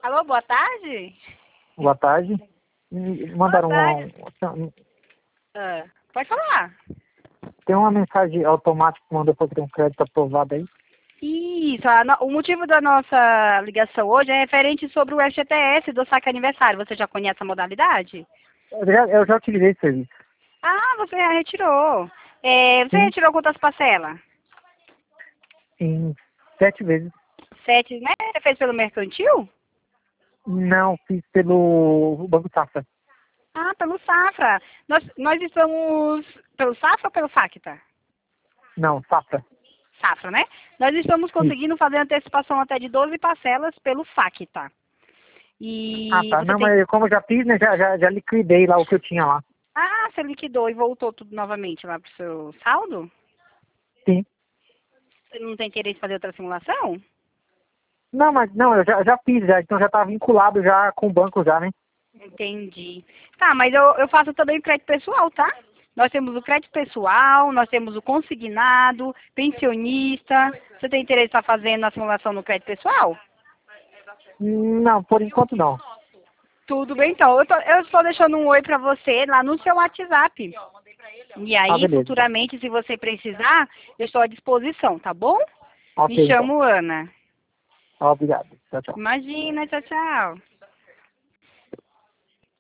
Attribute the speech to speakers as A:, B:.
A: Alô, boa tarde?
B: Boa tarde. Me mandaram
A: Pode falar.
B: Tem uma mensagem automática que mandou para ter um crédito aprovado aí.
A: Isso, o motivo da nossa ligação hoje é referente sobre o FGTS do saque aniversário. Você já conhece a modalidade?
B: Eu já utilizei esse serviço.
A: Ah, você já retirou. Você
B: Sim,
A: retirou quantas parcelas?
B: em 7 vezes.
A: 7, né? Você fez pelo mercantil?
B: Não, fiz pelo Banco Safra.
A: Ah, pelo Safra. Nós estamos... Pelo Safra ou pelo Facta?
B: Não, Safra.
A: Safra, né? Nós estamos
B: Isso.
A: conseguindo fazer antecipação até de 12 parcelas pelo Facta.
B: Ah,
A: E
B: tá.
A: você
B: Não,
A: tem...
B: mas como eu já fiz, né? Já liquidei lá o que eu tinha lá.
A: Ah, você liquidou e voltou tudo novamente lá pro seu saldo?
B: Sim.
A: Você não tem interesse em fazer outra simulação?
B: Não, mas não, eu já fiz, já, então já tá vinculado já com o banco já, né?
A: Entendi. Tá, mas eu faço também crédito pessoal, tá? Nós temos o crédito pessoal, nós temos o consignado, pensionista. Você tem interesse em estar fazendo a simulação no crédito pessoal?
B: Não, por enquanto não.
A: Tudo bem, então. Eu estou deixando um oi pra você lá no seu WhatsApp. E
B: Ah,
A: aí,
B: beleza, então.
A: futuramente, se você precisar, eu estou à disposição, tá bom?
B: Ok,
A: Me
B: então.
A: chamo Ana.
B: Obrigado. Tchau, tchau.
A: Imagina, tchau, tchau.